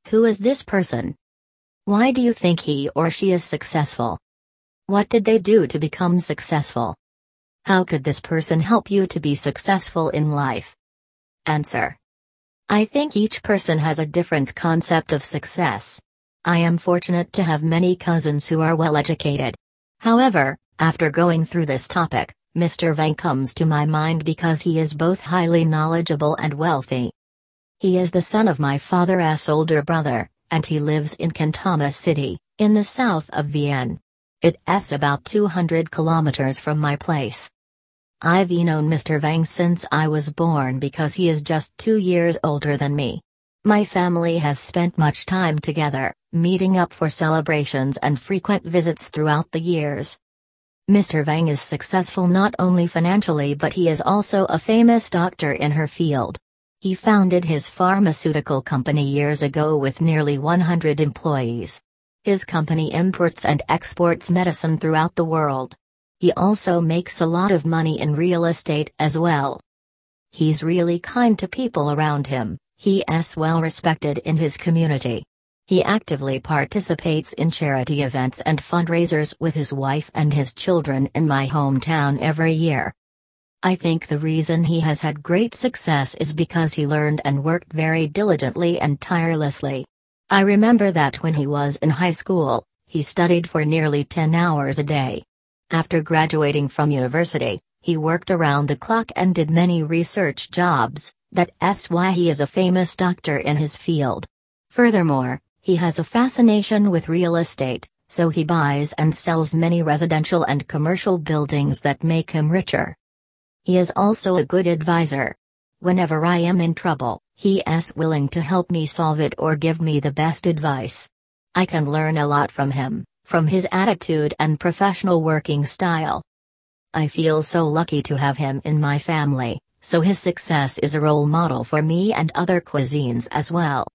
Who is this person? Why do you think he or she is successful? What did they do to become successful? How could this person help you to be successful in life? Answer. I think each person has a different concept of success. I am fortunate to have many cousins who are well educated. However, after going through this topic, Mr. Vang comes to my mind because he is both highly knowledgeable and wealthy. He is the son of my father's older brother, and he lives in Kantama City, in the south of Vienna. It's about 200 kilometers from my place. I've known Mr. Vang since I was born because he is just 2 years older than me. My family has spent much time together, meeting up for celebrations and frequent visits throughout the years. Mr. Vang is successful not only financially but he is also a famous doctor in her field. He founded his pharmaceutical company years ago with nearly 100 employees. His company imports and exports medicine throughout the world. He also makes a lot of money in real estate as well. He's really kind to people around him, he's well respected in his community. He actively participates in charity events and fundraisers with his wife and his children in my hometown every year. I think the reason he has had great success is because he learned and worked very diligently and tirelessly. I remember that when he was in high school, he studied for nearly 10 hours a day. After graduating from university, he worked around the clock and did many research jobs. That's why he is a famous doctor in his field. Furthermore, he has a fascination with real estate, so he buys and sells many residential and commercial buildings that make him richer. He is also a good advisor. Whenever I am in trouble, he is willing to help me solve it or give me the best advice. I can learn a lot from him, from his attitude and professional working style. I feel so lucky to have him in my family, so his success is a role model for me and other cuisines as well.